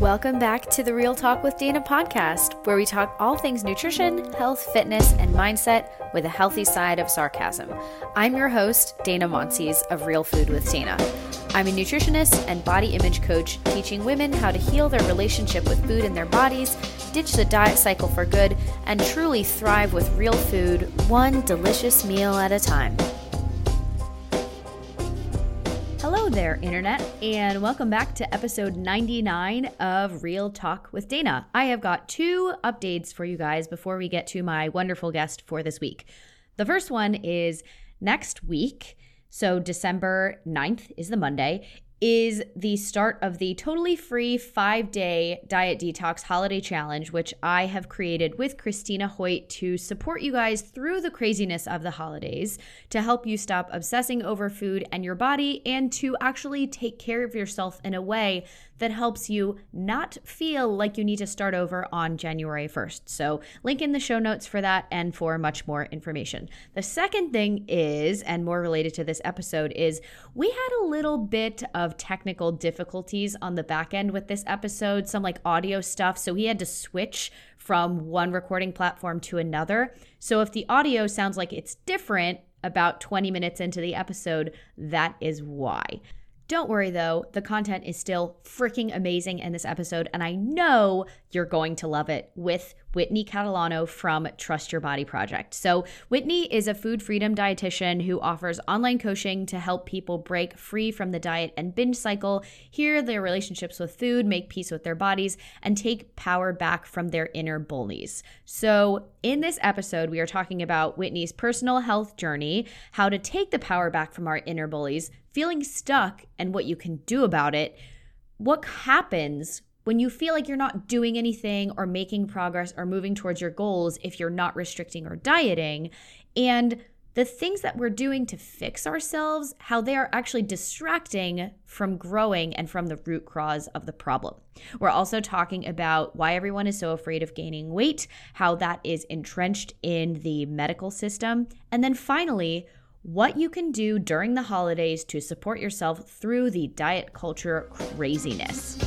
Welcome back to the Real Talk with Dana podcast, where we talk all things nutrition, health, fitness, and mindset with a healthy side of sarcasm. I'm your host, Dana Monsees of Real Food with Dana. I'm a nutritionist and body image coach, teaching women how to heal their relationship with food and their bodies, ditch the diet cycle for good, and truly thrive with real food, one delicious meal at a time. Hello there, Internet, and welcome back to episode 99 of Real Talk with Dana. I have got two updates for you guys before we get to my wonderful guest for this week. The first one is next week, so December 9th is the Monday, is the start of the totally free 5-day diet detox holiday challenge, which I have created with Christina Hoyt to support you guys through the craziness of the holidays, to help you stop obsessing over food and your body, and to actually take care of yourself in a way that helps you not feel like you need to start over on January 1st. So link in the show notes for that and for much more information. The second thing is, and more related to this episode, is we had a little bit of technical difficulties on the back end with this episode, some like audio stuff. So we had to switch from one recording platform to another. So if the audio sounds like it's different about 20 minutes into the episode, that is why. Don't worry though, the content is still freaking amazing in this episode, and I know you're going to love it with Whitney Catalano from Trust Your Body Project. So Whitney is a food freedom dietitian who offers online coaching to help people break free from the diet and binge cycle, heal their relationships with food, make peace with their bodies, and take power back from their inner bullies. So in this episode, we are talking about Whitney's personal health journey, how to take the power back from our inner bullies, feeling stuck and what you can do about it, what happens when you feel like you're not doing anything or making progress or moving towards your goals if you're not restricting or dieting, and the things that we're doing to fix ourselves, how they are actually distracting from growing and from the root cause of the problem. We're also talking about why everyone is so afraid of gaining weight, how that is entrenched in the medical system, and then finally, what you can do during the holidays to support yourself through the diet culture craziness.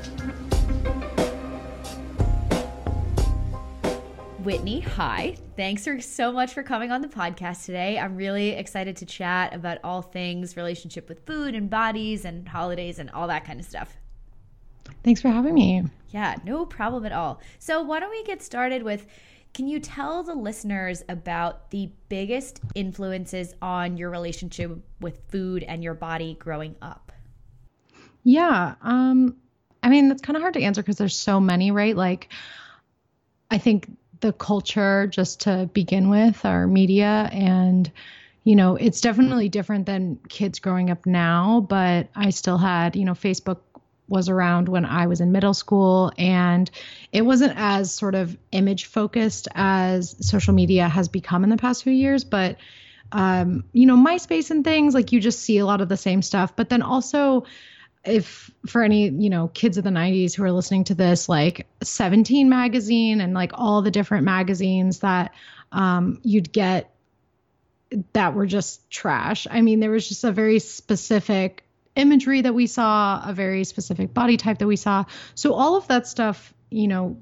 Whitney, hi. Thanks so much for coming on the podcast today. I'm really excited to chat about all things relationship with food and bodies and holidays and all that kind of stuff. Thanks for having me. Yeah, no problem at all. So why don't we get started with, can you tell the listeners about the biggest influences on your relationship with food and your body growing up? Yeah. I mean, that's kind of hard to answer because there's so many, right? Like, I think the culture, just to begin with, our media, and, you know, it's definitely different than kids growing up now, but I still had, you know, Facebook was around when I was in middle school, and it wasn't as sort of image focused as social media has become in the past few years. But, you know, MySpace and things, like, you just see a lot of the same stuff. But then also, if for any, you know, kids of the 90s who are listening to this, like 17 magazine and like all the different magazines that you'd get that were just trash. I mean, there was just a very specific imagery that we saw, a very specific body type that we saw. So all of that stuff, you know,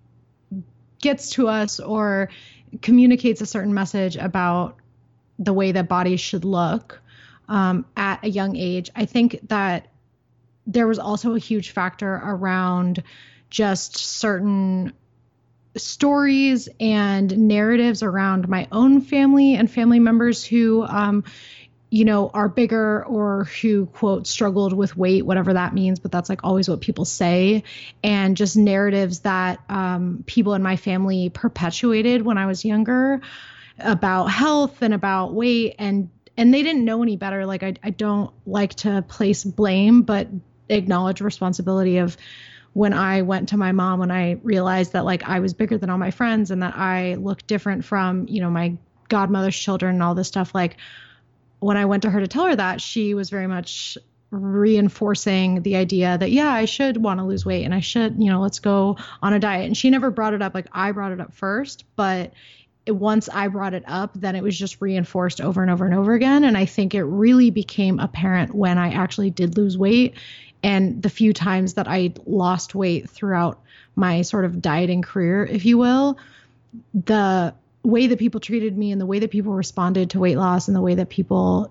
gets to us or communicates a certain message about the way that bodies should look at a young age. I think that there was also a huge factor around just certain stories and narratives around my own family and family members who, you know, are bigger or who, quote, struggled with weight, whatever that means. But that's like always what people say. And just narratives that people in my family perpetuated when I was younger about health and about weight. And they didn't know any better. Like, I don't like to place blame, but acknowledge responsibility of when I went to my mom, when I realized that, like, I was bigger than all my friends and that I looked different from, you know, my godmother's children and all this stuff. Like, when I went to her to tell her that, she was very much reinforcing the idea that, yeah, I should want to lose weight and I should, you know, let's go on a diet. And she never brought it up. Like, I brought it up first, but once I brought it up, then it was just reinforced over and over and over again. And I think it really became apparent when I actually did lose weight And the few times that I lost weight throughout my sort of dieting career, if you will, the way that people treated me and the way that people responded to weight loss and the way that people,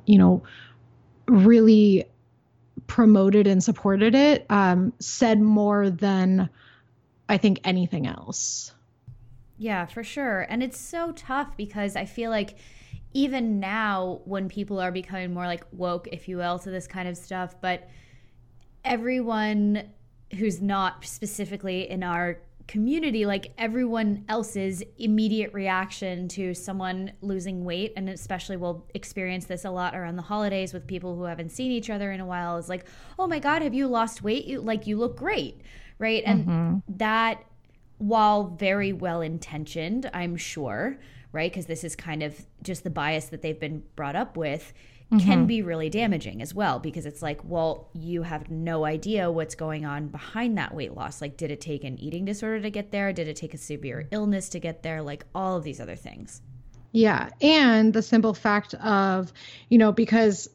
really promoted and supported it, said more than I think anything else. Yeah, for sure. And it's so tough because I feel like even now when people are becoming more like woke, if you will, to this kind of stuff, but everyone who's not specifically in our community, like everyone else's immediate reaction to someone losing weight, and especially we'll experience this a lot around the holidays with people who haven't seen each other in a while, is like, oh my God, have you lost weight? You look great, right? And that, while very well intentioned, I'm sure, right? Because this is kind of just the bias that they've been brought up with, can be really damaging as well, because it's like, well, you have no idea what's going on behind that weight loss. Like, did it take an eating disorder to get there? Did it take a severe illness to get there? Like all of these other things. Yeah. And the simple fact of, because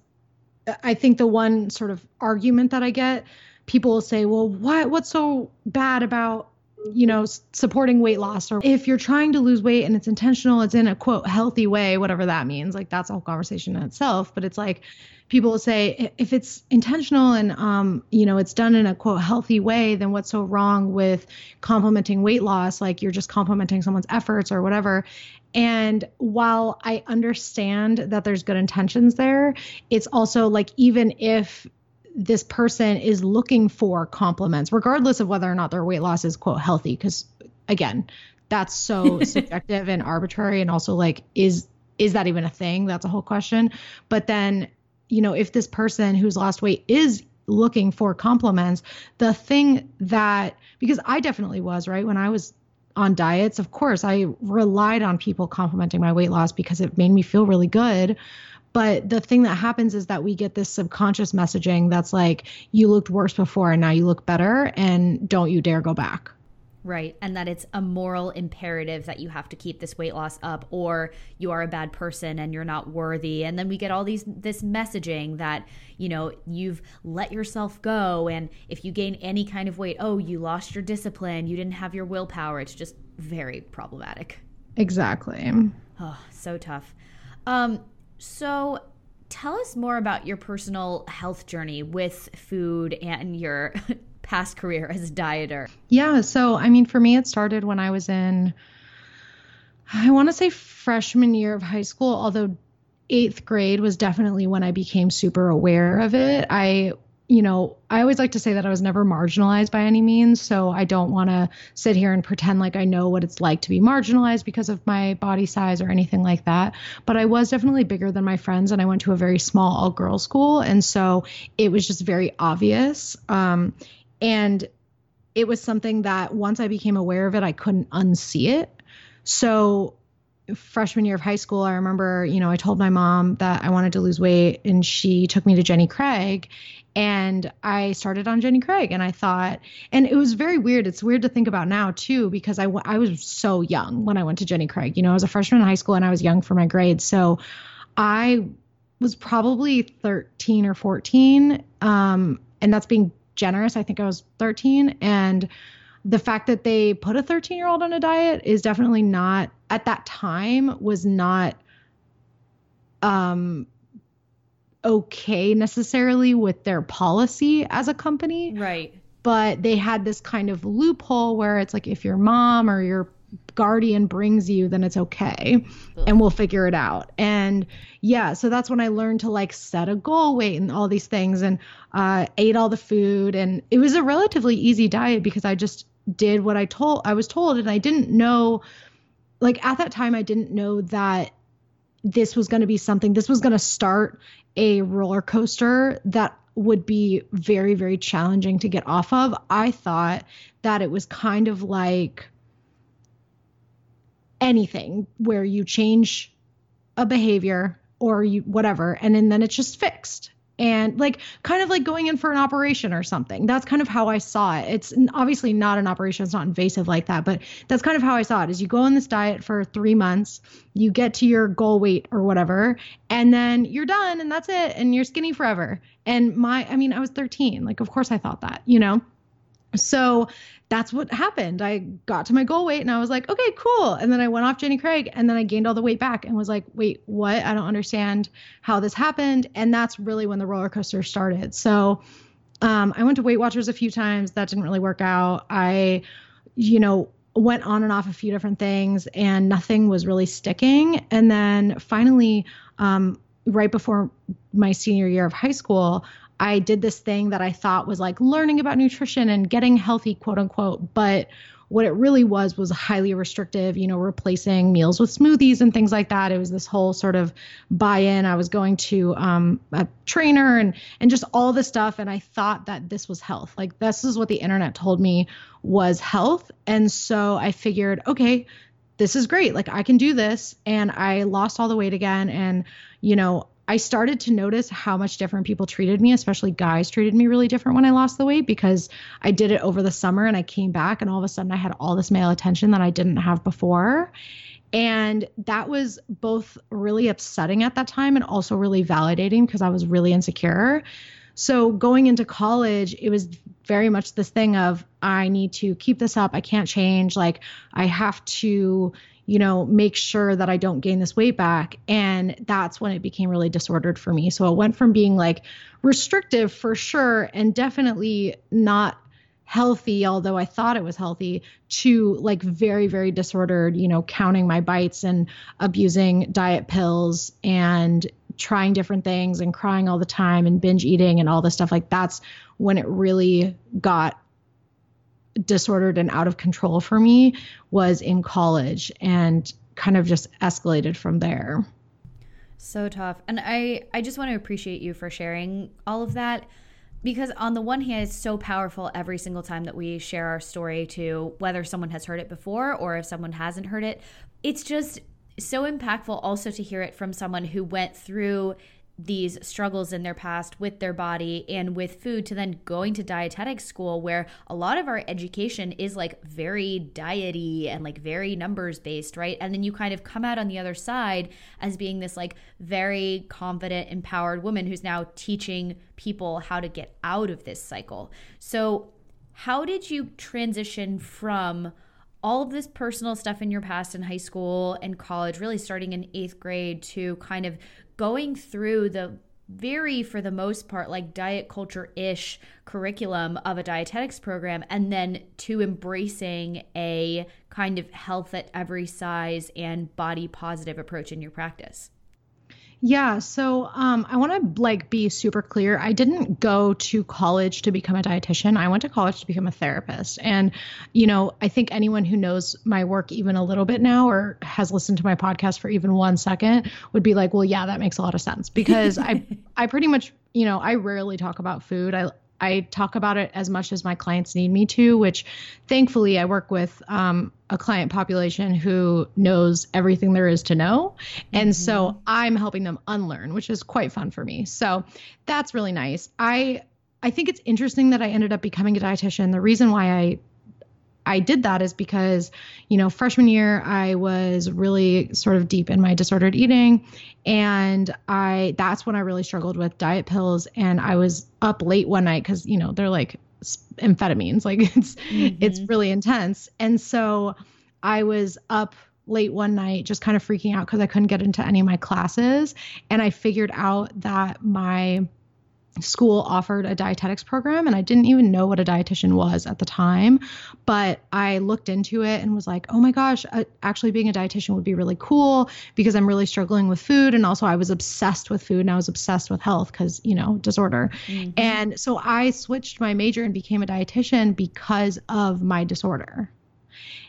I think the one sort of argument that I get, people will say, well, what's so bad about supporting weight loss? Or if you're trying to lose weight and it's intentional, it's in a quote healthy way, whatever that means. Like that's a whole conversation in itself. But it's like people will say if it's intentional and it's done in a quote healthy way, then what's so wrong with complimenting weight loss? Like you're just complimenting someone's efforts or whatever. And while I understand that there's good intentions there, it's also like, even if this person is looking for compliments, regardless of whether or not their weight loss is quote healthy, because again, that's so subjective and arbitrary. And also like, is that even a thing? That's a whole question. But then, if this person who's lost weight is looking for compliments, the thing that, because I definitely was, right? When I was on diets, of course, I relied on people complimenting my weight loss because it made me feel really good. But the thing that happens is that we get this subconscious messaging that's like, you looked worse before and now you look better and don't you dare go back. Right. And that it's a moral imperative that you have to keep this weight loss up, or you are a bad person and you're not worthy. And then we get all this messaging that, you've let yourself go. And if you gain any kind of weight, oh, you lost your discipline, you didn't have your willpower. It's just very problematic. Exactly. Oh, so tough. So tell us more about your personal health journey with food and your past career as a dieter. Yeah. So, for me, it started when I was in, I want to say freshman year of high school, although 8th grade was definitely when I became super aware of it. I always like to say that I was never marginalized by any means. So I don't want to sit here and pretend like I know what it's like to be marginalized because of my body size or anything like that. But I was definitely bigger than my friends, and I went to a very small all-girls school. And so it was just very obvious. And it was something that once I became aware of it, I couldn't unsee it. So freshman year of high school, I remember, I told my mom that I wanted to lose weight, and she took me to Jenny Craig. And I started on Jenny Craig, and I thought, and it was very weird. It's weird to think about now too, because I was so young when I went to Jenny Craig. I was a freshman in high school and I was young for my grade. So I was probably 13 or 14. And that's being generous. I think I was 13. And the fact that they put a 13-year-old on a diet is definitely not, at that time, was not, okay necessarily with their policy as a company. Right. But they had this kind of loophole where it's like, if your mom or your guardian brings you, then it's okay. Ugh. And we'll figure it out. And yeah, so that's when I learned to like set a goal weight and all these things, and ate all the food. And it was a relatively easy diet because I just did what I was told. And I didn't know, like at that time, I didn't know that this was going to be something, this was going to start a roller coaster that would be very, very challenging to get off of. I thought that it was kind of like anything where you change a behavior or you whatever, and then it's just fixed. and like kind of like going in for an operation or something. That's kind of how I saw it. It's obviously not an operation. It's not invasive like that, but that's kind of how I saw it is you go on this diet for 3 months, you get to your goal weight or whatever, and then you're done and that's it. And you're skinny forever. And I was 13. Like, of course I thought that, you know? So that's what happened. I got to my goal weight and I was like, okay, cool. And then I went off Jenny Craig and then I gained all the weight back and was like, wait, what? I don't understand how this happened. And that's really when the roller coaster started. So I went to Weight Watchers a few times. That didn't really work out. I, went on and off a few different things and nothing was really sticking. And then finally, right before my senior year of high school, I did this thing that I thought was like learning about nutrition and getting healthy, quote unquote. But what it really was highly restrictive, replacing meals with smoothies and things like that. It was this whole sort of buy-in. I was going to a trainer and just all this stuff. And I thought that this was health. Like this is what the internet told me was health. And so I figured, okay, this is great. Like I can do this. And I lost all the weight again. And, I started to notice how much different people treated me, especially guys treated me really different when I lost the weight because I did it over the summer and I came back and all of a sudden I had all this male attention that I didn't have before. And that was both really upsetting at that time and also really validating because I was really insecure. So going into college, it was very much this thing of I need to keep this up. I can't change. Like I have to make sure that I don't gain this weight back. And that's when it became really disordered for me. So it went from being like restrictive for sure and definitely not healthy, although I thought it was healthy, to like very, very disordered, counting my bites and abusing diet pills and trying different things and crying all the time and binge eating and all this stuff. Like that's when it really got disordered and out of control for me was in college and kind of just escalated from there. So tough. And I just want to appreciate you for sharing all of that because on the one hand, it's so powerful every single time that we share our story to whether someone has heard it before or if someone hasn't heard it. It's just so impactful also to hear it from someone who went through these struggles in their past with their body and with food to then going to dietetics school where a lot of our education is like very diety and like very numbers based, right? And then you kind of come out on the other side as being this like very confident, empowered woman who's now teaching people how to get out of this cycle. So how did you transition from all of this personal stuff in your past in high school and college, really starting in 8th grade to kind of going through the very, for the most part, like diet culture-ish curriculum of a dietetics program and then to embracing a kind of health at every size and body positive approach in your practice? Yeah. So I want to like be super clear. I didn't go to college to become a dietitian. I went to college to become a therapist. And, I think anyone who knows my work even a little bit now or has listened to my podcast for even 1 second would be like, well, yeah, that makes a lot of sense because I pretty much, I rarely talk about food. I talk about it as much as my clients need me to, which thankfully I work with a client population who knows everything there is to know. And so I'm helping them unlearn, which is quite fun for me. So that's really nice. I think it's interesting that I ended up becoming a dietitian. The reason why I did that is because, freshman year, I was really sort of deep in my disordered eating. And that's when I really struggled with diet pills. And I was up late one night because, they're like amphetamines, like it's really intense. And so I was up late one night, just kind of freaking out because I couldn't get into any of my classes. And I figured out that my school offered a dietetics program and I didn't even know what a dietitian was at the time, but I looked into it and was like, oh my gosh, actually being a dietitian would be really cool because I'm really struggling with food. And also I was obsessed with food and I was obsessed with health because, disorder. And so I switched my major and became a dietitian because of my disorder.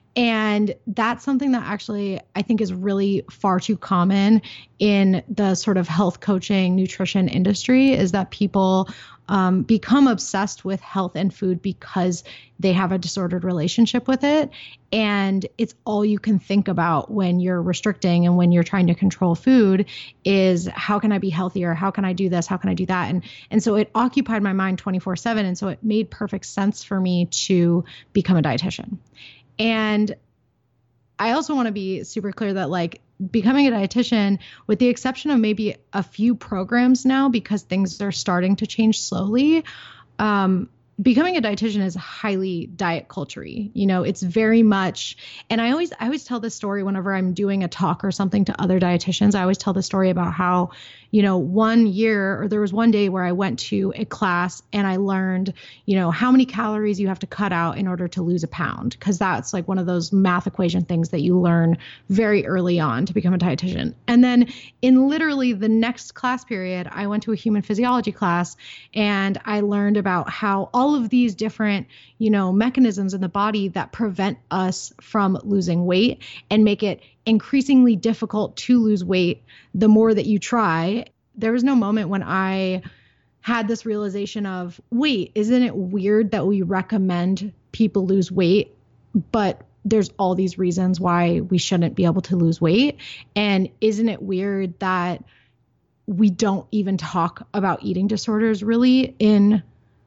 And that's something that actually I think is really far too common in the sort of health coaching, nutrition industry, is that people become obsessed with health and food because they have a disordered relationship with it. And it's all you can think about when you're restricting and when you're trying to control food is, how can I be healthier? How can I do this? How can I do that? And so it occupied my mind 24/7. And so it made perfect sense for me to become a dietitian. And I also want to be super clear that like becoming a dietitian, with the exception of maybe a few programs now, because things are starting to change slowly, becoming a dietitian is highly diet culture-y. You know, it's very much, and I always tell this story whenever I'm doing a talk or something to other dietitians. I always tell the story about how, you know, there was one day where I went to a class and I learned, you know, how many calories you have to cut out in order to lose a pound. Cause that's like one of those math equation things that you learn very early on to become a dietitian. And then in literally the next class period, I went to a human physiology class and I learned about how all of these different, you know, mechanisms in the body that prevent us from losing weight and make it increasingly difficult to lose weight the more that you try. There was no moment when I had this realization of, wait, isn't it weird that we recommend people lose weight, but there's all these reasons why we shouldn't be able to lose weight? And isn't it weird that we don't even talk about eating disorders really in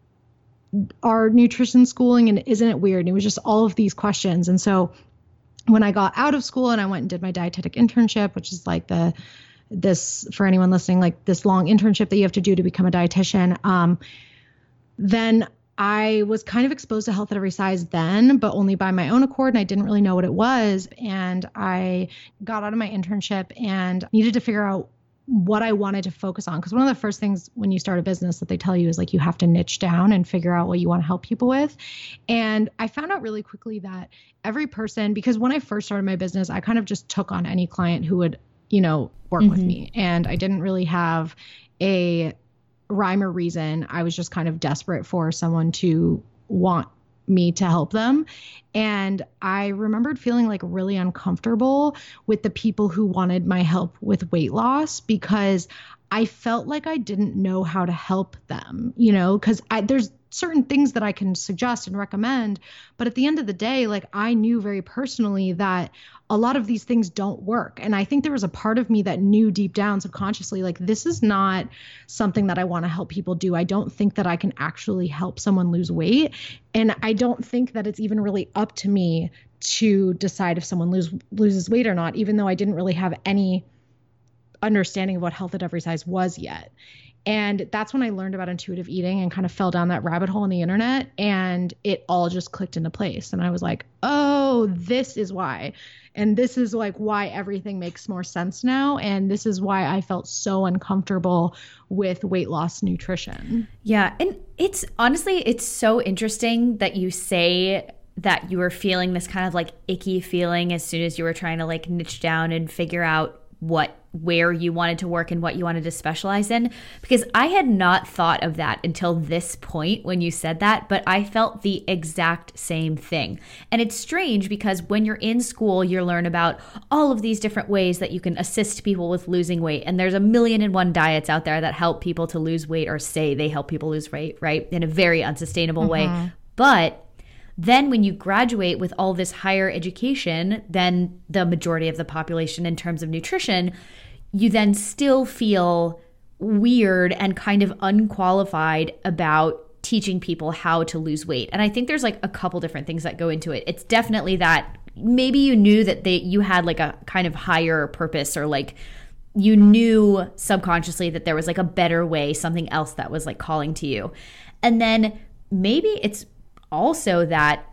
our nutrition schooling? And isn't it weird? And it was just all of these questions. And so when I got out of school and I went and did my dietetic internship, which is like this for anyone listening, like this long internship that you have to do to become a dietitian, then I was kind of exposed to Health at Every Size then, but only by my own accord. And I didn't really know what it was. And I got out of my internship and needed to figure out what I wanted to focus on. Because one of the first things when you start a business that they tell you is like, you have to niche down and figure out what you want to help people with. And I found out really quickly that every person, because when I first started my business, I kind of just took on any client who would, you know, work with me. And I didn't really have a rhyme or reason. I was just kind of desperate for someone to want me to help them. And I remembered feeling like really uncomfortable with the people who wanted my help with weight loss, because I felt like I didn't know how to help them, you know, because there's certain things that I can suggest and recommend. But at the end of the day, like I knew very personally that a lot of these things don't work. And I think there was a part of me that knew deep down subconsciously, like, this is not something that I want to help people do. I don't think that I can actually help someone lose weight. And I don't think that it's even really up to me to decide if someone loses weight or not, even though I didn't really have any understanding of what Health at Every Size was yet. And that's when I learned about intuitive eating and kind of fell down that rabbit hole on the internet, and it all just clicked into place. And I was like, oh, this is why. And this is like why everything makes more sense now. And this is why I felt so uncomfortable with weight loss nutrition. Yeah. And it's honestly, it's so interesting that you say that you were feeling this kind of like icky feeling as soon as you were trying to like niche down and figure out where you wanted to work and what you wanted to specialize in, because I had not thought of that until this point when you said that, but I felt the exact same thing. And it's strange because when you're in school, you learn about all of these different ways that you can assist people with losing weight. And there's 1,000,001 diets out there that help people to lose weight or say they help people lose weight, right? In a very unsustainable way. But then when you graduate with all this higher education than the majority of the population in terms of nutrition, you then still feel weird and kind of unqualified about teaching people how to lose weight. And I think there's like a couple different things that go into it. It's definitely that maybe you knew that you had like a kind of higher purpose, or like you knew subconsciously that there was like a better way, something else that was like calling to you. And then maybe it's also that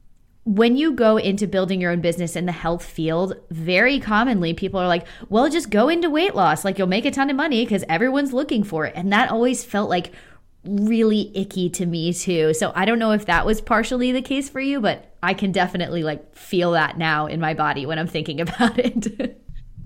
when you go into building your own business in the health field, very commonly people are like, well, just go into weight loss. Like, you'll make a ton of money because everyone's looking for it. And that always felt like really icky to me too. So I don't know if that was partially the case for you, but I can definitely like feel that now in my body when I'm thinking about it.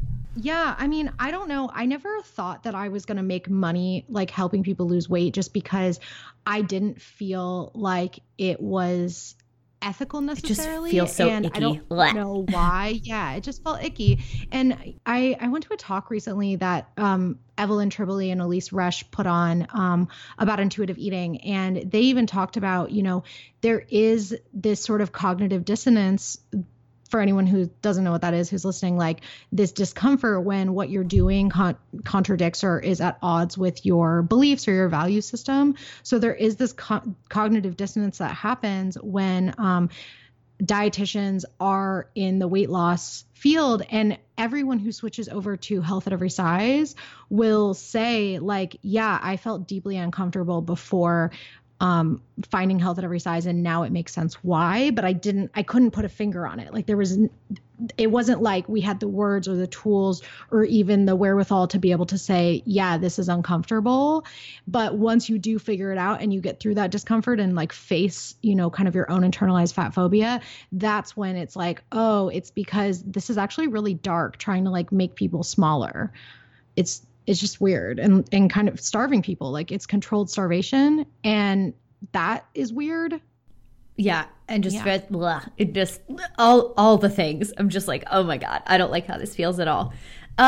Yeah, I mean, I don't know. I never thought that I was going to make money like helping people lose weight, just because I didn't feel like it was ethical It just necessarily, feels so and I icky. don't Blech. know why. Yeah, it just felt icky. And I went to a talk recently that Evelyn Tribole and Elise Resch put on about intuitive eating, and they even talked about, there is this sort of cognitive dissonance for anyone who doesn't know what that is, who's listening, like this discomfort when what you're doing contradicts or is at odds with your beliefs or your value system. So there is this cognitive dissonance that happens when dietitians are in the weight loss field, and everyone who switches over to Health at Every Size will say, like, yeah, I felt deeply uncomfortable before finding Health at Every Size, and now it makes sense why, but I couldn't put a finger on it. Like it wasn't like we had the words or the tools or even the wherewithal to be able to say, yeah, this is uncomfortable. But once you do figure it out and you get through that discomfort and like face, kind of your own internalized fat phobia, that's when it's like, oh, it's because this is actually really dark, trying to like make people smaller. It's just weird and kind of starving people. Like it's controlled starvation, and that is weird. Yeah, and just it just all the things. I'm just like, oh my God, I don't like how this feels at all.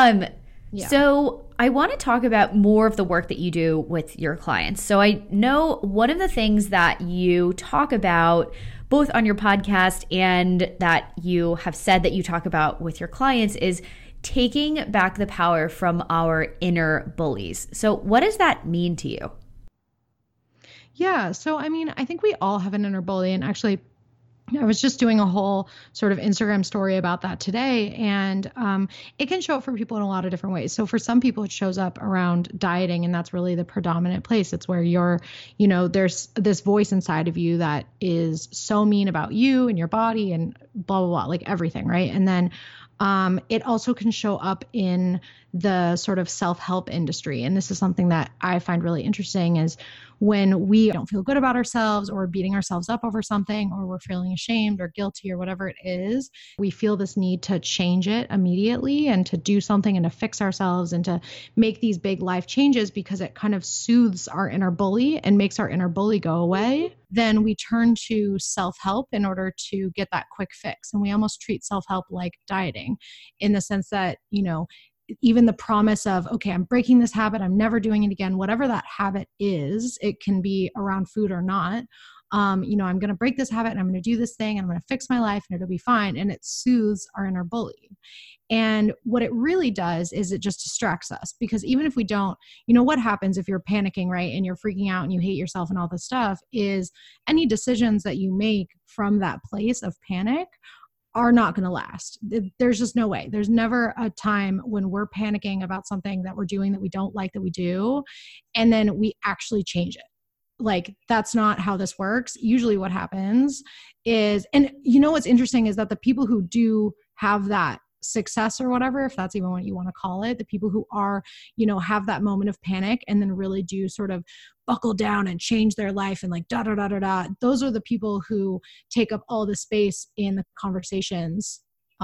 So I want to talk about more of the work that you do with your clients. So I know one of the things that you talk about both on your podcast and that you have said that you talk about with your clients is taking back the power from our inner bullies. So what does that mean to you? Yeah. So, I mean, I think we all have an inner bully. And actually, I was just doing a whole sort of Instagram story about that today. And it can show up for people in a lot of different ways. So for some people, it shows up around dieting, and that's really the predominant place. It's where there's this voice inside of you that is so mean about you and your body and blah, blah, blah, like everything. Right. And then it also can show up in the sort of self-help industry. And this is something that I find really interesting, is when we don't feel good about ourselves, or we're beating ourselves up over something, or we're feeling ashamed or guilty or whatever it is, we feel this need to change it immediately and to do something and to fix ourselves and to make these big life changes because it kind of soothes our inner bully and makes our inner bully go away. Then we turn to self-help in order to get that quick fix. And we almost treat self-help like dieting, in the sense that, even the promise of, okay, I'm breaking this habit, I'm never doing it again, whatever that habit is, it can be around food or not. I'm going to break this habit and I'm going to do this thing and I'm going to fix my life and it'll be fine. And it soothes our inner bully. And what it really does is it just distracts us, because even if we don't, what happens if you're panicking, right? And you're freaking out and you hate yourself and all this stuff, is any decisions that you make from that place of panic are not going to last. There's just no way. There's never a time when we're panicking about something that we're doing that we don't like that we do, and then we actually change it. Like, that's not how this works. Usually what happens is, and what's interesting is that the people who do have that success or whatever, if that's even what you want to call it, the people who are, have that moment of panic and then really do sort of buckle down and change their life and like da da da da da, those are the people who take up all the space in the conversations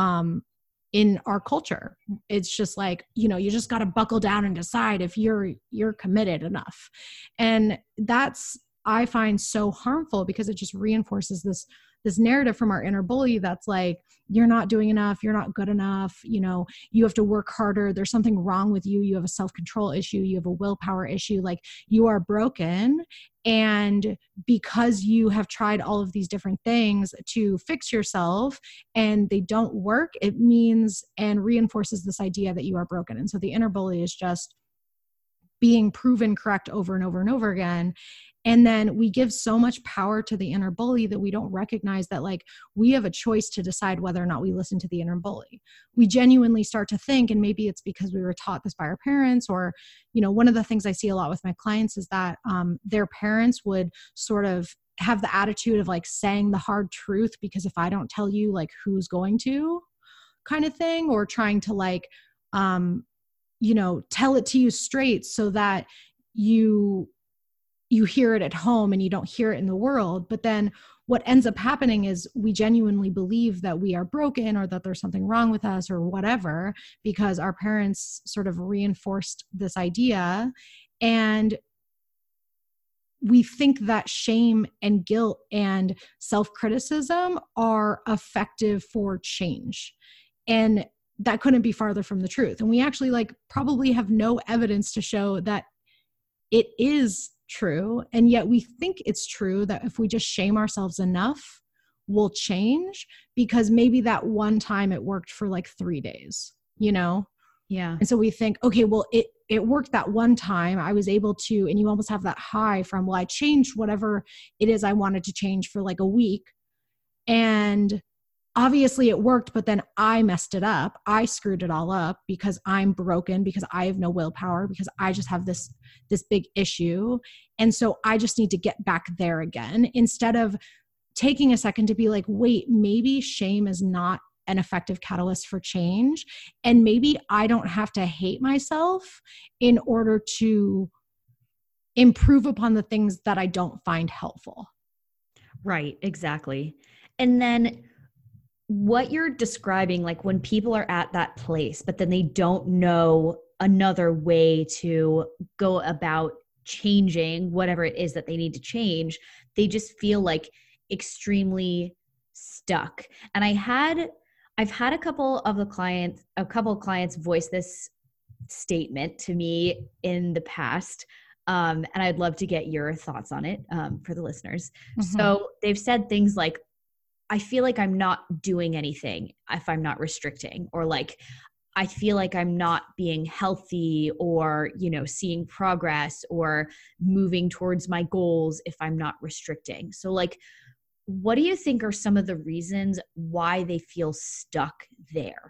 in our culture. It's just like, you just got to buckle down and decide if you're committed enough. And that's, I find, so harmful, because it just reinforces this narrative from our inner bully that's like, you're not doing enough, you're not good enough, you have to work harder, there's something wrong with you, you have a self-control issue, you have a willpower issue, like you are broken. And because you have tried all of these different things to fix yourself and they don't work, it means and reinforces this idea that you are broken. And so the inner bully is just being proven correct over and over and over again. And then we give so much power to the inner bully that we don't recognize that, like, we have a choice to decide whether or not we listen to the inner bully. We genuinely start to think, and maybe it's because we were taught this by our parents, or, one of the things I see a lot with my clients is that their parents would sort of have the attitude of like saying the hard truth, because if I don't tell you, like, who's going to, kind of thing, or trying to like, tell it to you straight so that you hear it at home and you don't hear it in the world. But then what ends up happening is we genuinely believe that we are broken, or that there's something wrong with us or whatever, because our parents sort of reinforced this idea. And we think that shame and guilt and self-criticism are effective for change. And that couldn't be farther from the truth. And we actually like probably have no evidence to show that it is true. And yet we think it's true that if we just shame ourselves enough, we'll change, because maybe that one time it worked for like 3 days, you know? Yeah. And so we think, okay, well, it worked that one time. I was able to, and you almost have that high from, well, I changed whatever it is I wanted to change for like a week. And obviously it worked, but then I messed it up. I screwed it all up because I'm broken, because I have no willpower, because I just have this big issue. And so I just need to get back there again, instead of taking a second to be like, wait, maybe shame is not an effective catalyst for change. And maybe I don't have to hate myself in order to improve upon the things that I don't find helpful. Right, exactly. And then what you're describing, like when people are at that place, but then they don't know another way to go about changing whatever it is that they need to change, they just feel like extremely stuck. And I've had a couple of clients voice this statement to me in the past. And I'd love to get your thoughts on it for the listeners. Mm-hmm. So they've said things like, I feel like I'm not doing anything if I'm not restricting, or like, I feel like I'm not being healthy, or, you know, seeing progress or moving towards my goals if I'm not restricting. So like, what do you think are some of the reasons why they feel stuck there?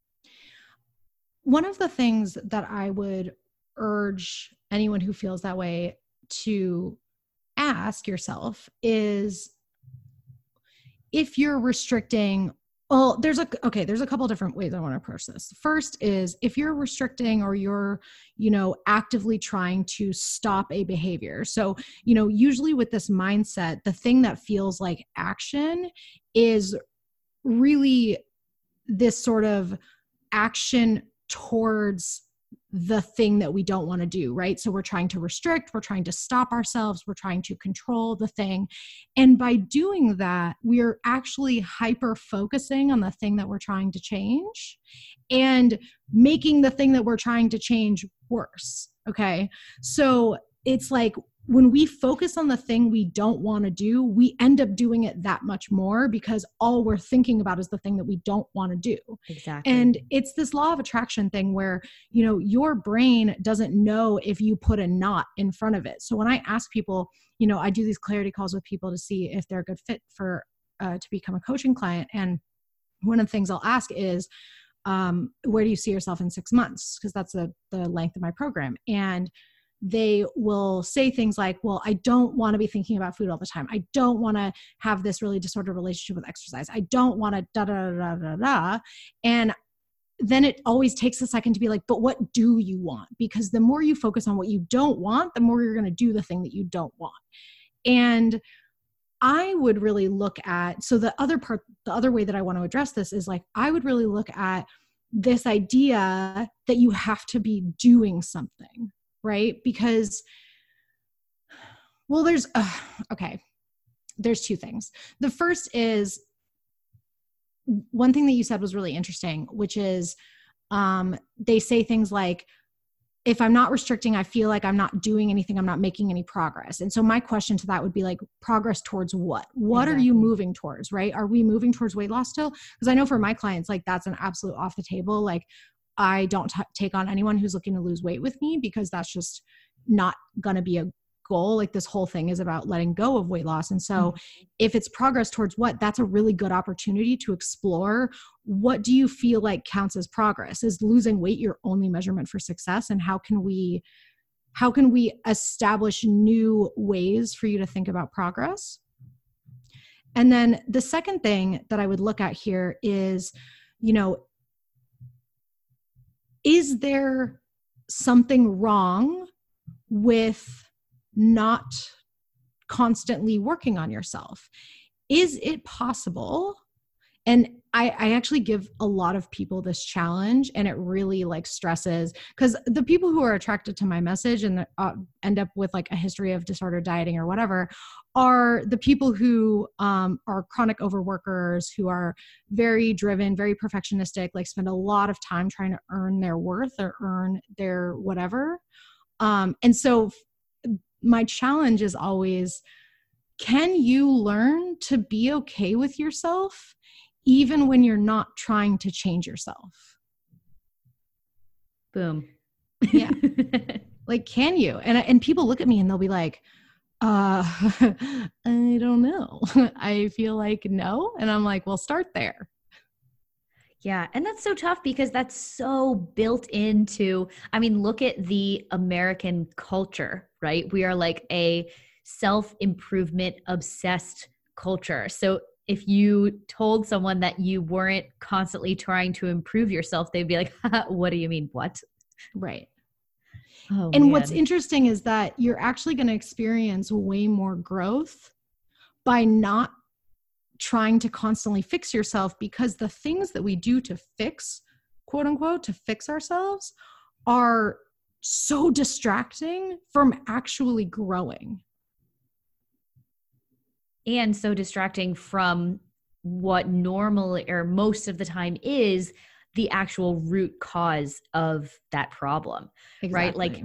One of the things that I would urge anyone who feels that way to ask yourself is, if you're restricting, well, there's a couple different ways I want to approach this. First is, if you're restricting or you're, you know, actively trying to stop a behavior. So, you know, usually with this mindset, the thing that feels like action is really this sort of action towards the thing that we don't want to do, right? So we're trying to restrict, we're trying to stop ourselves, we're trying to control the thing. And by doing that, we're actually hyper focusing on the thing that we're trying to change and making the thing that we're trying to change worse. Okay. So it's like, when we focus on the thing we don't want to do, we end up doing it that much more, because all we're thinking about is the thing that we don't want to do. Exactly. And it's this law of attraction thing where, you know, your brain doesn't know if you put a not in front of it. So when I ask people, you know, I do these clarity calls with people to see if they're a good fit for, to become a coaching client. And one of the things I'll ask is, where do you see yourself in 6 months? Because that's the length of my program. And they will say things like, well, I don't want to be thinking about food all the time. I don't want to have this really disordered relationship with exercise. I don't want to da, da, da, da, da. And then it always takes a second to be like, but what do you want? Because the more you focus on what you don't want, the more you're going to do the thing that you don't want. And I would really look at, so the other way that I want to address this is like, I would really look at this idea that you have to be doing something. Right? Because, well, there's two things. The first is, one thing that you said was really interesting, which is, they say things like, if I'm not restricting, I feel like I'm not doing anything. I'm not making any progress. And so my question to that would be like, progress towards what? What Exactly. Are you moving towards, right? Are we moving towards weight loss still? Because I know for my clients, like that's an absolute off the table. Like, I don't take on anyone who's looking to lose weight with me, because that's just not going to be a goal. Like, this whole thing is about letting go of weight loss. And so if it's progress towards what, that's a really good opportunity to explore, what do you feel like counts as progress? Is losing weight your only measurement for success? And how can we establish new ways for you to think about progress? And then the second thing that I would look at here is, you know, is there something wrong with not constantly working on yourself? Is it possible? And I actually give a lot of people this challenge, and it really like stresses, because the people who are attracted to my message and end up with like a history of disordered dieting or whatever are the people who are chronic overworkers, who are very driven, very perfectionistic, like spend a lot of time trying to earn their worth or earn their whatever. And so my challenge is always, can you learn to be okay with yourself even when you're not trying to change yourself? Boom. Yeah. Like, can you? And people look at me and they'll be like, I don't know. I feel like no. And I'm like, well, start there. Yeah. And that's so tough because that's so built into, I mean, look at the American culture, right? We are like a self-improvement obsessed culture. So if you told someone that you weren't constantly trying to improve yourself, they'd be like, what do you mean? What? Right. Oh, and man. What's interesting is that you're actually going to experience way more growth by not trying to constantly fix yourself, because the things that we do to fix, quote unquote, to fix ourselves are so distracting from actually growing. And so distracting from what normally or most of the time is the actual root cause of that problem, Exactly. right? Like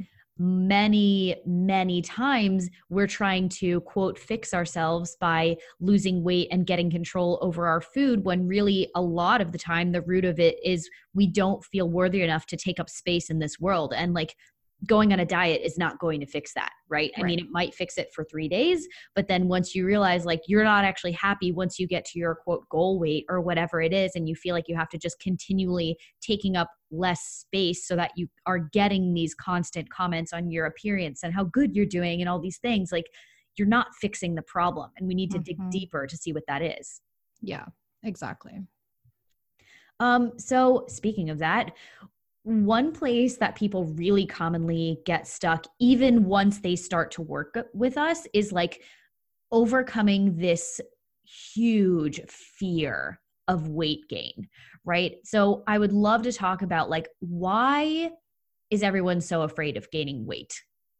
many times we're trying to quote fix ourselves by losing weight and getting control over our food, when really a lot of the time the root of it is we don't feel worthy enough to take up space in this world. And like going on a diet is not going to fix that, right? I mean, it might fix it for 3 days, but then once you realize like you're not actually happy once you get to your quote goal weight or whatever it is, and you feel like you have to just continually taking up less space so that you are getting these constant comments on your appearance and how good you're doing and all these things, like you're not fixing the problem. And we need to dig deeper to see what that is. Yeah, exactly. So speaking of that, one place that people really commonly get stuck, even once they start to work with us, is like overcoming this huge fear of weight gain, right? So I would love to talk about like, why is everyone so afraid of gaining weight?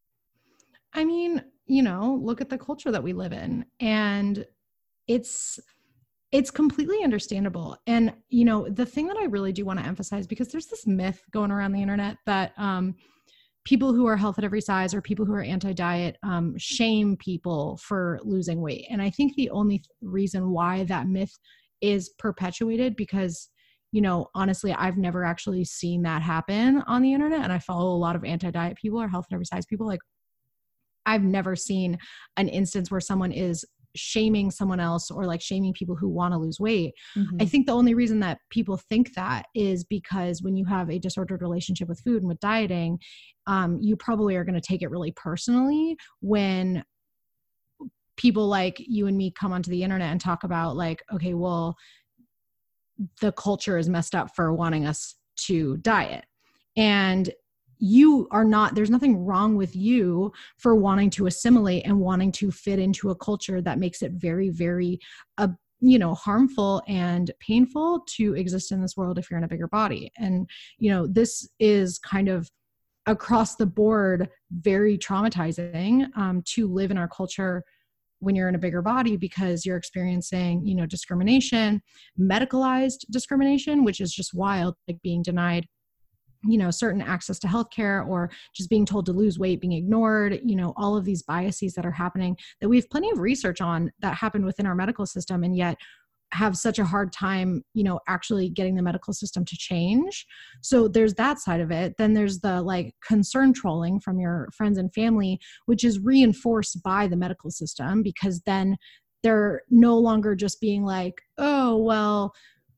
I mean, look at the culture that we live in, and it's completely understandable. And, the thing that I really do want to emphasize, because there's this myth going around the internet that people who are health at every size or people who are anti-diet shame people for losing weight. And I think the only reason why that myth is perpetuated, because, honestly, I've never actually seen that happen on the internet. And I follow a lot of anti-diet people or health at every size people. Like, I've never seen an instance where someone is shaming someone else or like shaming people who want to lose weight. Mm-hmm. I think the only reason that people think that is because when you have a disordered relationship with food and with dieting, you probably are going to take it really personally when people like you and me come onto the internet and talk about like, okay, well, the culture is messed up for wanting us to diet. And you are not, there's nothing wrong with you for wanting to assimilate and wanting to fit into a culture that makes it very, very, harmful and painful to exist in this world if you're in a bigger body. And, this is kind of across the board, very traumatizing to live in our culture when you're in a bigger body, because you're experiencing, discrimination, medicalized discrimination, which is just wild, like being denied certain access to healthcare, or just being told to lose weight, being ignored, all of these biases that are happening that we have plenty of research on that happen within our medical system, and yet have such a hard time, actually getting the medical system to change. So there's that side of it. Then there's the like concern trolling from your friends and family, which is reinforced by the medical system, because then they're no longer just being like, oh, well,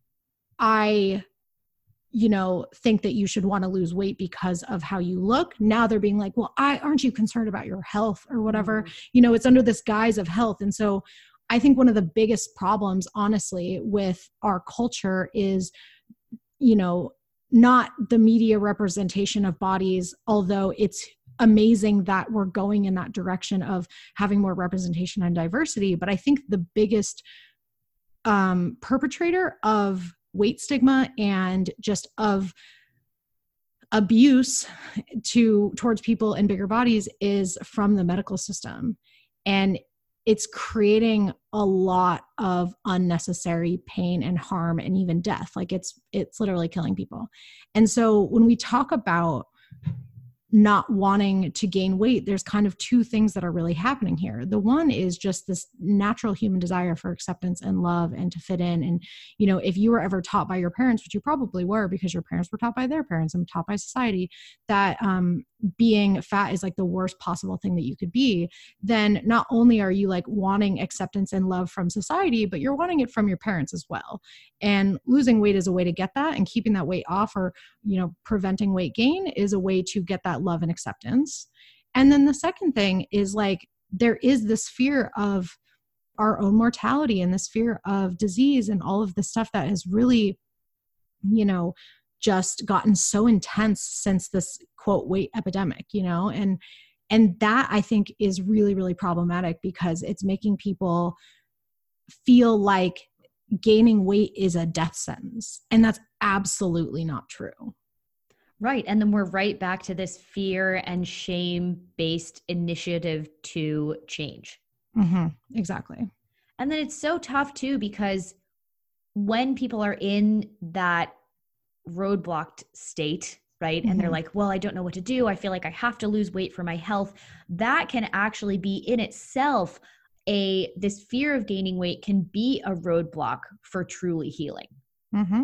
I think that you should want to lose weight because of how you look. Now they're being like, well, aren't you concerned about your health or whatever? It's under this guise of health. And so I think one of the biggest problems, honestly, with our culture is, not the media representation of bodies, although it's amazing that we're going in that direction of having more representation and diversity. But I think the biggest perpetrator of weight stigma and just of abuse towards people in bigger bodies is from the medical system. And it's creating a lot of unnecessary pain and harm and even death. Like it's literally killing people. And so when we talk about not wanting to gain weight, there's kind of two things that are really happening here. The one is just this natural human desire for acceptance and love and to fit in. And, you know, if you were ever taught by your parents, which you probably were because your parents were taught by their parents and taught by society, that being fat is like the worst possible thing that you could be, then not only are you like wanting acceptance and love from society, but you're wanting it from your parents as well. And losing weight is a way to get that, and keeping that weight off, or, you know, preventing weight gain is a way to get that love and acceptance. And then the second thing is like, there is this fear of our own mortality and this fear of disease and all of the stuff that has really, you know, just gotten so intense since this quote weight epidemic, you know, and that I think is really, really problematic because it's making people feel like gaining weight is a death sentence. And that's absolutely not true. Right. And then we're right back to this fear and shame-based initiative to change. Mm-hmm. Exactly. And then it's so tough too, because when people are in that roadblocked state, right? Mm-hmm. And they're like, well, I don't know what to do. I feel like I have to lose weight for my health. That can actually be in itself this fear of gaining weight can be a roadblock for truly healing. Mm-hmm.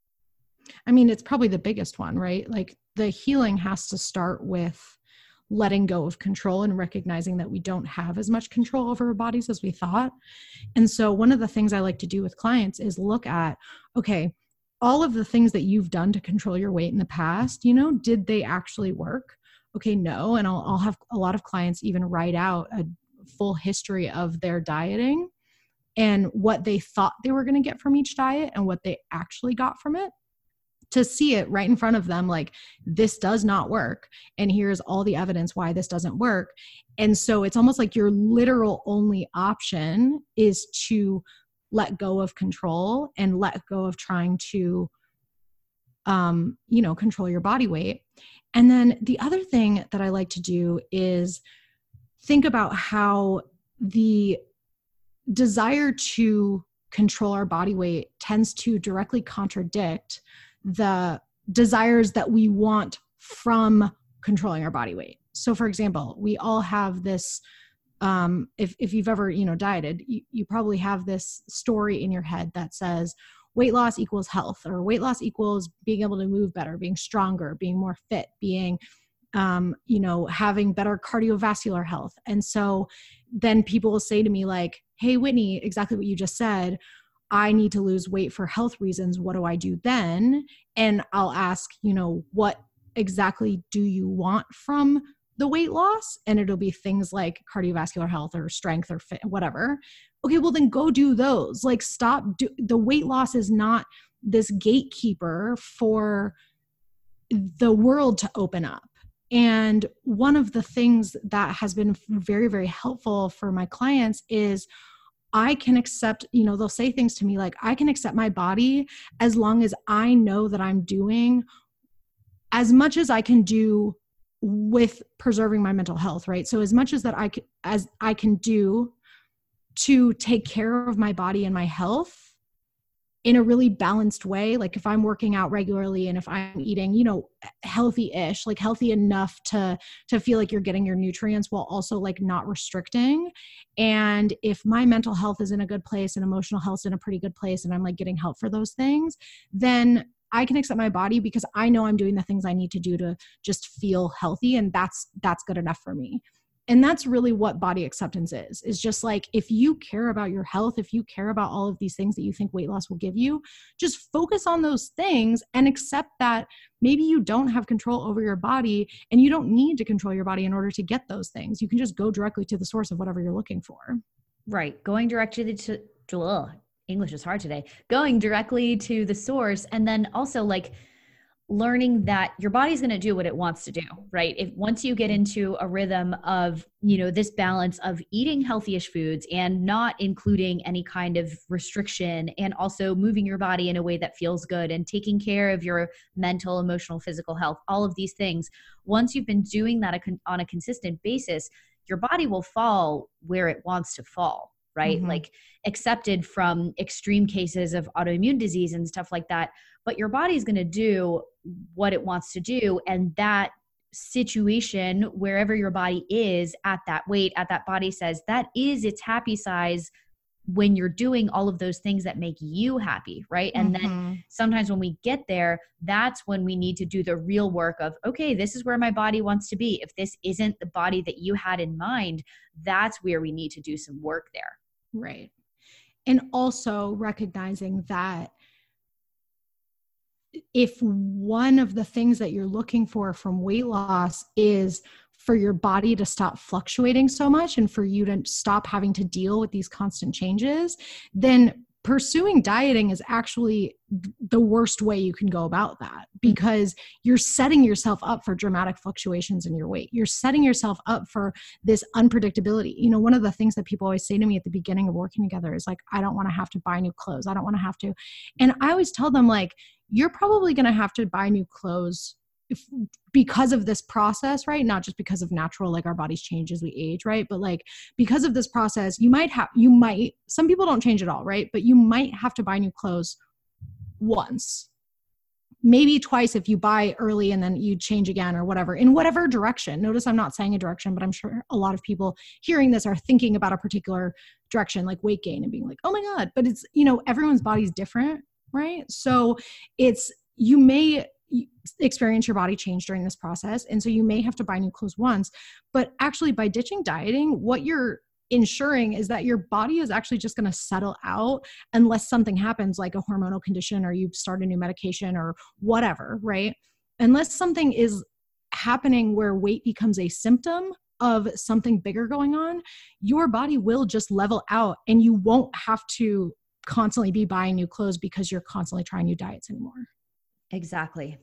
I mean, it's probably the biggest one, right? Like the healing has to start with letting go of control and recognizing that we don't have as much control over our bodies as we thought. And so one of the things I like to do with clients is look at, okay, all of the things that you've done to control your weight in the past, you know, did they actually work? Okay, no. And I'll have a lot of clients even write out a full history of their dieting and what they thought they were going to get from each diet and what they actually got from it, to see it right in front of them, like, this does not work. And here's all the evidence why this doesn't work. And so it's almost like your literal only option is to let go of control and let go of trying to, you know, control your body weight. And then the other thing that I like to do is think about how the desire to control our body weight tends to directly contradict the desires that we want from controlling our body weight. So for example, we all have this, if you've ever, you know, dieted, you probably have this story in your head that says weight loss equals health, or weight loss equals being able to move better, being stronger, being more fit, being, you know, having better cardiovascular health. And so then people will say to me like, hey, Whitney, exactly what you just said. I need to lose weight for health reasons. What do I do then? And I'll ask, you know, what exactly do you want from the weight loss? And it'll be things like cardiovascular health or strength or fit, whatever. Okay, well then go do those. Like the weight loss is not this gatekeeper for the world to open up. And one of the things that has been very, very helpful for my clients is I can accept, you know, they'll say things to me like, I can accept my body as long as I know that I'm doing as much as I can do with preserving my mental health, right? So as much as I can do to take care of my body and my health in a really balanced way. Like if I'm working out regularly and if I'm eating, you know, healthy-ish, like healthy enough to feel like you're getting your nutrients while also like not restricting. And if my mental health is in a good place and emotional health is in a pretty good place and I'm like getting help for those things, then I can accept my body because I know I'm doing the things I need to do to just feel healthy. And that's good enough for me. And that's really what body acceptance is just like, if you care about your health, if you care about all of these things that you think weight loss will give you, just focus on those things and accept that maybe you don't have control over your body and you don't need to control your body in order to get those things. You can just go directly to the source of whatever you're looking for. Right. Going directly to English is hard today. Going directly to the source. And then also like, learning that your body's going to do what it wants to do, right? If once you get into a rhythm of, this balance of eating healthy-ish foods and not including any kind of restriction, and also moving your body in a way that feels good and taking care of your mental, emotional, physical health, all of these things, once you've been doing that on a consistent basis, your body will fall where it wants to fall, right? Mm-hmm. Like accepted from extreme cases of autoimmune disease and stuff like that. But your body's going to do what it wants to do. And that situation, wherever your body is at that weight, at that body size, that is its happy size when you're doing all of those things that make you happy, right? And then sometimes when we get there, that's when we need to do the real work of, okay, this is where my body wants to be. If this isn't the body that you had in mind, that's where we need to do some work there. Right. And also recognizing that if one of the things that you're looking for from weight loss is for your body to stop fluctuating so much and for you to stop having to deal with these constant changes, then pursuing dieting is actually the worst way you can go about that, because you're setting yourself up for dramatic fluctuations in your weight. You're setting yourself up for this unpredictability. One of the things that people always say to me at the beginning of working together is like, I don't want to have to buy new clothes. I don't want to have to. And I always tell them, like, you're probably going to have to buy new clothes because of this process, right? Not just because of natural, like our bodies change as we age, right? But like, because of this process, some people don't change at all, right? But you might have to buy new clothes once, maybe twice if you buy early and then you change again or whatever, in whatever direction. Notice I'm not saying a direction, but I'm sure a lot of people hearing this are thinking about a particular direction, like weight gain, and being like, oh my God, but it's, everyone's body's different, right? So you may experience your body change during this process. And so you may have to buy new clothes once, but actually by ditching dieting, what you're ensuring is that your body is actually just going to settle out unless something happens, like a hormonal condition or you start a new medication or whatever, right? Unless something is happening where weight becomes a symptom of something bigger going on, your body will just level out and you won't have to constantly be buying new clothes because you're constantly trying new diets anymore. Exactly.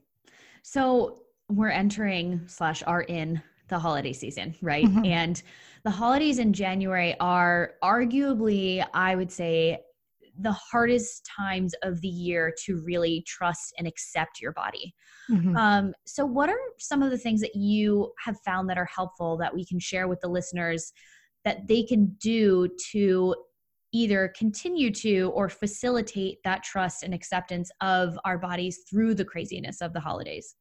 So we're entering / are in the holiday season, right? Mm-hmm. And the holidays in January are arguably, I would say, the hardest times of the year to really trust and accept your body. Mm-hmm. So what are some of the things that you have found that are helpful that we can share with the listeners that they can do to either continue to or facilitate that trust and acceptance of our bodies through the craziness of the holidays?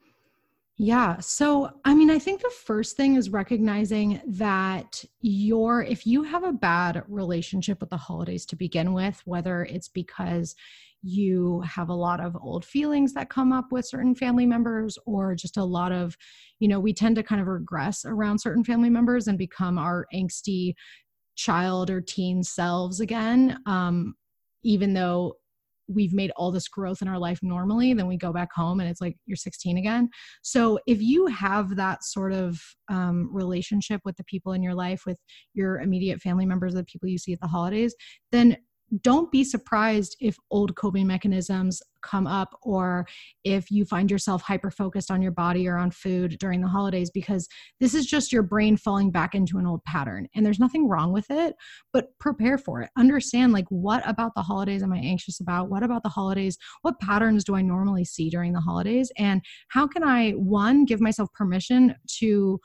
Yeah. So, I think the first thing is recognizing that if you have a bad relationship with the holidays to begin with, whether it's because you have a lot of old feelings that come up with certain family members, or just a lot of, we tend to kind of regress around certain family members and become our angsty child or teen selves again, even though we've made all this growth in our life normally, then we go back home and it's like you're 16 again. So if you have that sort of relationship with the people in your life, with your immediate family members, the people you see at the holidays, then don't be surprised if old coping mechanisms come up, or if you find yourself hyper-focused on your body or on food during the holidays, because this is just your brain falling back into an old pattern. And there's nothing wrong with it, but prepare for it. Understand, like, what about the holidays am I anxious about? What about the holidays? What patterns do I normally see during the holidays? And how can I, one, give myself permission to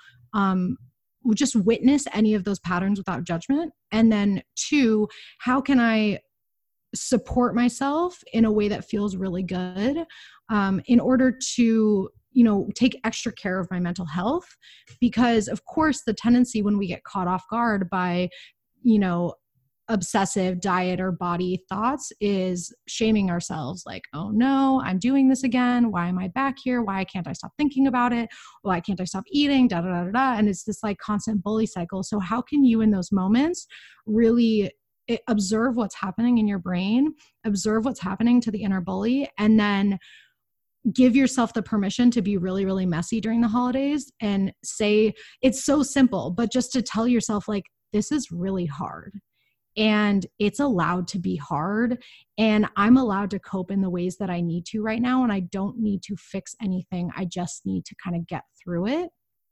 just witness any of those patterns without judgment? And then two, how can I support myself in a way that feels really good, in order to, take extra care of my mental health? Because of course the tendency when we get caught off guard by, obsessive diet or body thoughts is shaming ourselves, like, oh no, I'm doing this again. Why am I back here? Why can't I stop thinking about it? Why can't I stop eating? Da, da, da, da, da. And it's this like constant bully cycle. So how can you in those moments really observe what's happening in your brain, observe what's happening to the inner bully, and then give yourself the permission to be really, really messy during the holidays, and say, it's so simple, but just to tell yourself, like, this is really hard. and it's allowed to be hard, and I'm allowed to cope in the ways that I need to right now. And I don't need to fix anything. I just need to kind of get through it.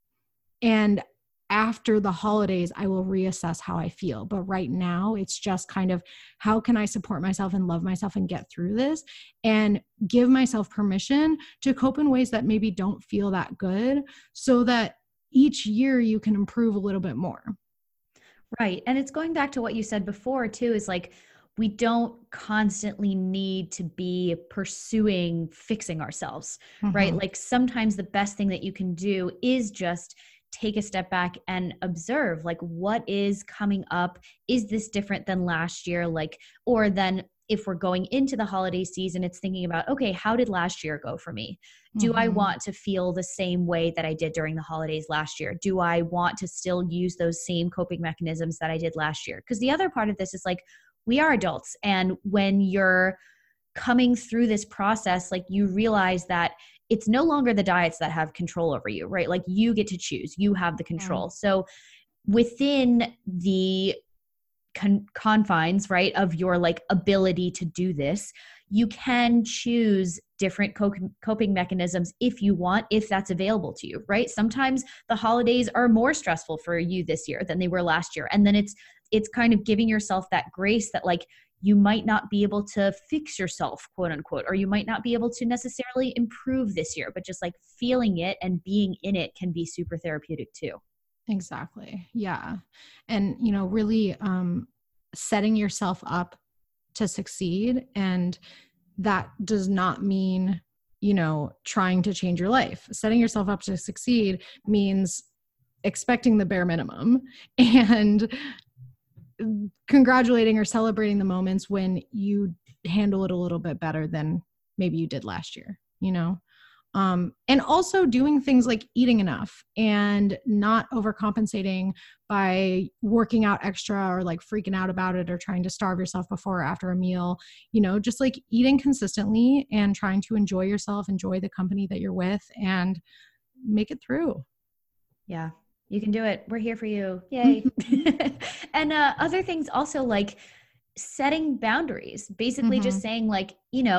And after the holidays, I will reassess how I feel. But right now, it's just kind of how can I support myself and love myself and get through this and give myself permission to cope in ways that maybe don't feel that good, so that each year you can improve a little bit more. Right. And it's going back to what you said before too, is like, we don't constantly need to be pursuing fixing ourselves, right? Like sometimes the best thing that you can do is just take a step back and observe, like, what is coming up? Is this different than last year? Like, or then if we're going into the holiday season, it's thinking about, okay, how did last year go for me? Do I want to feel the same way that I did during the holidays last year? Do I want to still use those same coping mechanisms that I did last year? Because the other part of this is like, we are adults. And when you're coming through this process, like, you realize that it's no longer the diets that have control over you, right? Like, you get to choose, you have the control. So within the confines, right, of your like ability to do this, you can choose different coping mechanisms if you want, if that's available to you, right? Sometimes the holidays are more stressful for you this year than they were last year. And then it's kind of giving yourself that grace that, like, you might not be able to fix yourself, quote unquote, or you might not be able to necessarily improve this year, but just like feeling it and being in it can be super therapeutic too. Exactly. Yeah. And, really setting yourself up to succeed. And that does not mean, trying to change your life. Setting yourself up to succeed means expecting the bare minimum and congratulating or celebrating the moments when you handle it a little bit better than maybe you did last year, and also doing things like eating enough and not overcompensating by working out extra or like freaking out about it or trying to starve yourself before or after a meal, just like eating consistently and trying to enjoy yourself, enjoy the company that you're with, and make it through. Yeah, you can do it. We're here for you. Yay. And other things also, like setting boundaries, basically just saying like,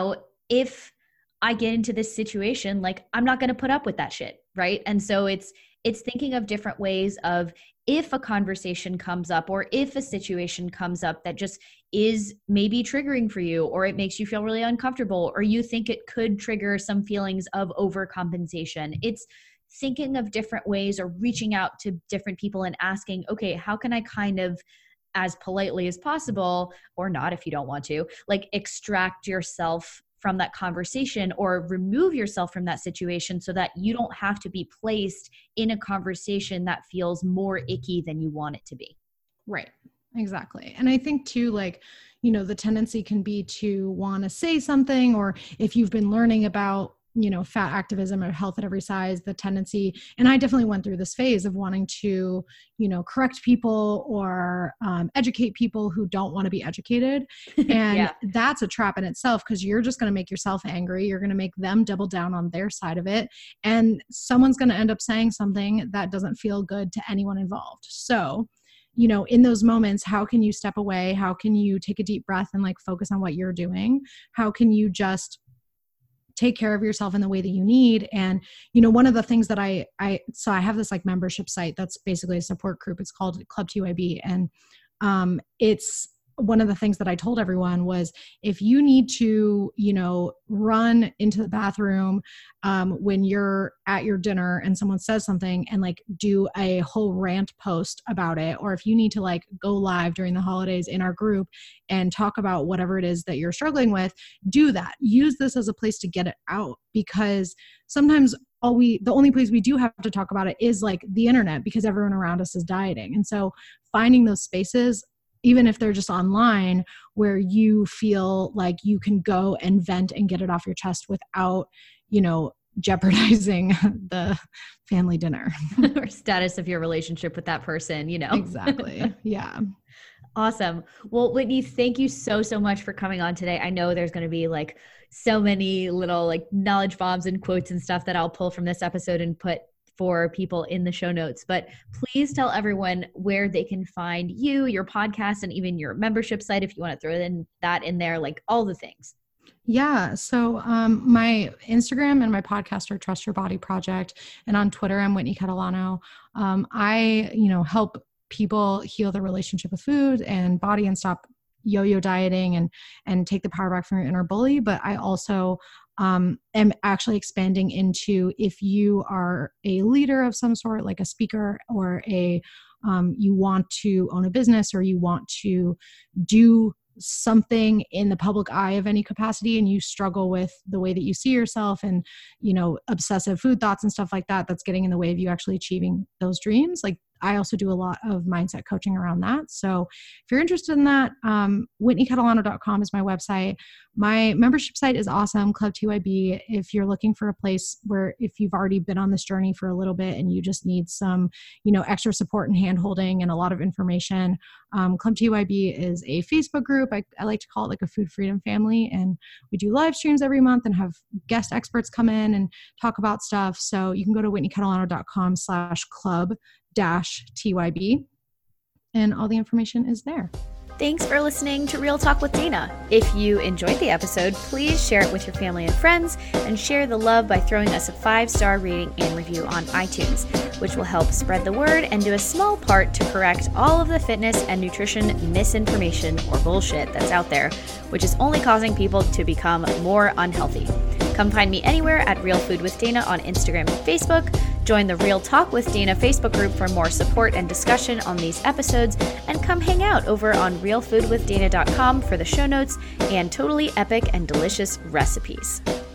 if I get into this situation, like, I'm not going to put up with that shit. Right. And so it's thinking of different ways of, if a conversation comes up or if a situation comes up that just is maybe triggering for you, or it makes you feel really uncomfortable, or you think it could trigger some feelings of overcompensation. It's thinking of different ways or reaching out to different people and asking, okay, how can I kind of, as politely as possible, or not if you don't want to, like, extract yourself from that conversation or remove yourself from that situation so that you don't have to be placed in a conversation that feels more icky than you want it to be. Right. Exactly. And I think too, like, the tendency can be to want to say something, or if you've been learning about, fat activism or health at every size, the tendency, and I definitely went through this phase of wanting to, correct people or educate people who don't want to be educated. And that's a trap in itself, because you're just going to make yourself angry. You're going to make them double down on their side of it. And someone's going to end up saying something that doesn't feel good to anyone involved. So, in those moments, how can you step away? How can you take a deep breath and like focus on what you're doing? How can you just take care of yourself in the way that you need? And, one of the things that I have this like membership site that's basically a support group. It's called Club TYB. And it's one of the things that I told everyone was, if you need to, run into the bathroom when you're at your dinner and someone says something and like do a whole rant post about it, or if you need to like go live during the holidays in our group and talk about whatever it is that you're struggling with, do that. Use this as a place to get it out, because sometimes the only place we do have to talk about it is like the internet, because everyone around us is dieting. And so finding those spaces, even if they're just online, where you feel like you can go and vent and get it off your chest without, jeopardizing the family dinner or status of your relationship with that person, Exactly. Yeah. Awesome. Well, Whitney, thank you so much for coming on today. I know there's going to be like so many little like knowledge bombs and quotes and stuff that I'll pull from this episode and put for people in the show notes. But please tell everyone where they can find you, your podcast, and even your membership site if you want to throw that in there, like all the things. Yeah. So my Instagram and my podcast are Trust Your Body Project. And on Twitter, I'm Whitney Catalano. I, help people heal their relationship with food and body and stop yo-yo dieting and take the power back from your inner bully. But I also am actually expanding into, if you are a leader of some sort, like a speaker, or you want to own a business, or you want to do something in the public eye of any capacity, and you struggle with the way that you see yourself and, obsessive food thoughts and stuff like that, that's getting in the way of you actually achieving those dreams. Like, I also do a lot of mindset coaching around that. So if you're interested in that, WhitneyCatalano.com is my website. My membership site is awesome, Club TYB. If you're looking for a place where, if you've already been on this journey for a little bit and you just need some, extra support and hand-holding and a lot of information, Club TYB is a Facebook group. I like to call it like a food freedom family. And we do live streams every month and have guest experts come in and talk about stuff. So you can go to WhitneyCatalano.com/club-TYB, and all the information is there. Thanks for listening to Real Talk with Dana. If you enjoyed the episode, please share it with your family and friends, and share the love by throwing us a 5-star rating and review on iTunes, which will help spread the word and do a small part to correct all of the fitness and nutrition misinformation or bullshit that's out there, which is only causing people to become more unhealthy. Come find me anywhere at Real Food with Dana on Instagram and Facebook. Join the Real Talk with Dana Facebook group for more support and discussion on these episodes, and come hang out over on realfoodwithdana.com for the show notes and totally epic and delicious recipes.